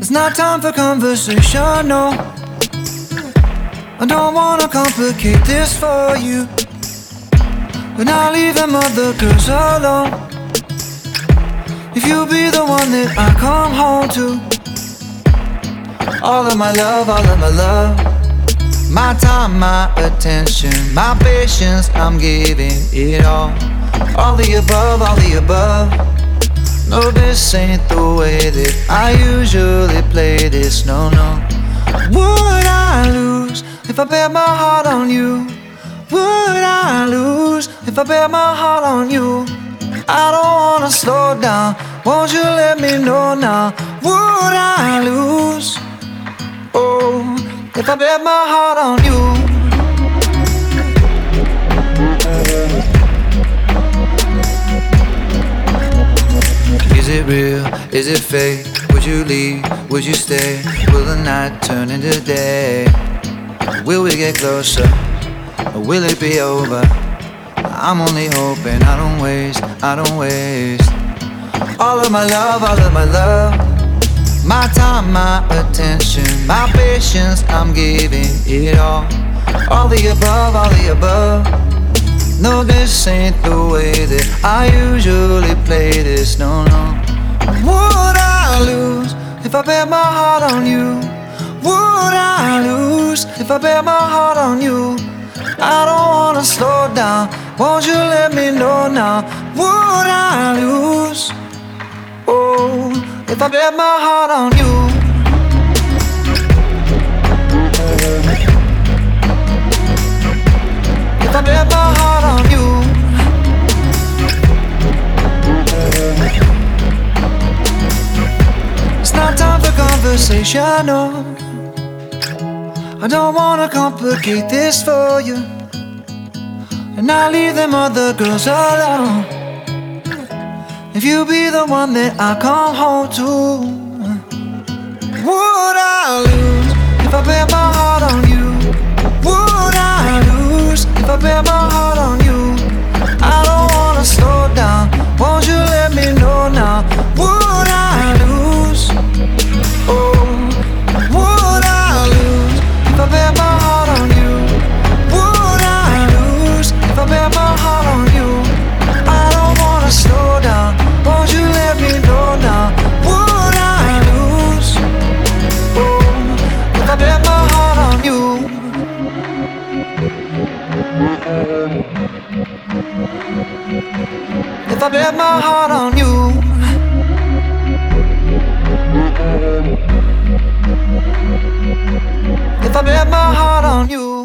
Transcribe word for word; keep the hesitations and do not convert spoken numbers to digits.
It's not time for conversation, no. I don't wanna complicate this for you, but now leave them other girls alone. If you'll be the one that I come home to, all of my love, all of my love, my time, my attention, my patience, I'm giving it all. All the above, all the above. No, this ain't the way that I usually play this, no, no. Would I lose if I bet my heart on you? Would I lose if I bet my heart on you? I don't wanna slow down, won't you let me know now? Would I lose, oh, if I bet my heart on you? Is it real? Is it fake? Would you leave? Would you stay? Will the night turn into day? Will we get closer? Or will it be over? I'm only hoping I don't waste, I don't waste all of my love, all of my love, my time, my attention, my patience, I'm giving it all. All the above, all the above. No, this ain't the way that I usually play this, no, no. Would I lose if I bet my heart on you? Would I lose if I bet my heart on you? I don't wanna slow down, won't you let me know now? Would I lose, oh, if I bet my heart on you? If I bet my heart on you. It's not time for conversation, no. I don't wanna complicate this for you, and I leave them other girls alone. If you be the one that I come home to, would I lose if I bet my heart on you? Would I lose if I bet my heart on you? I don't wanna slow down, won't you let me know now? Would I lose, oh, would I lose if I bet my heart on you? Would I lose if I bet my heart on you? I don't wanna slow down, won't you let me know now? Would I lose, oh, if I bet my heart on you? If I bet my heart on you. If I bet my heart on you.